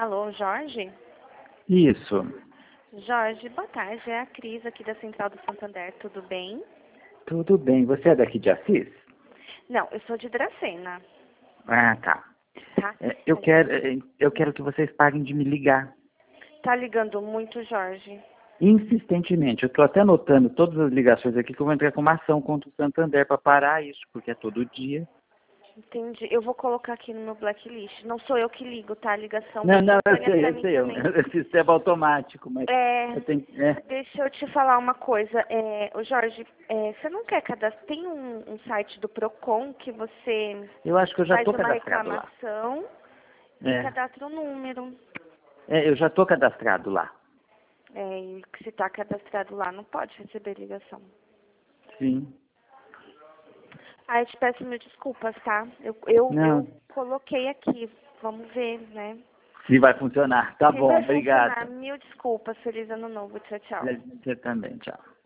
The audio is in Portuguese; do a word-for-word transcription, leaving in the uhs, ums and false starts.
Alô, Jorge? Isso. Jorge, boa tarde. É a Cris aqui da Central do Santander. Tudo bem? Tudo bem. Você é daqui de Assis? Não, eu sou de Dracena. Ah, tá. Tá? É, eu, quero, é, eu quero que vocês parem de me ligar. Tá ligando muito, Jorge? Insistentemente. Eu estou até anotando todas as ligações aqui que eu vou entrar com uma ação contra o Santander para parar isso, porque é todo dia. Entendi. Eu vou colocar aqui no meu blacklist. Não sou eu que ligo, tá? A ligação Não, não, eu espontânea sei, pra eu mim sei. também. É sistema automático, mas É, eu tenho... É, deixa eu te falar uma coisa. É, ô Jorge, é, você não quer cadastrar? Tem um, um site do Procon que você eu acho que eu já faz estou uma cadastrado lá. reclamação e É, cadastra o número. é, eu já estou cadastrado lá. É, e se está cadastrado lá, não pode receber ligação. Sim. Ah, eu te peço mil desculpas, tá? Eu, eu, eu Não, coloquei aqui. Vamos ver, né? se vai funcionar. Tá Se bom, vai funcionar, obrigado. mil desculpas. Feliz ano novo. Tchau, tchau. Você também, tchau.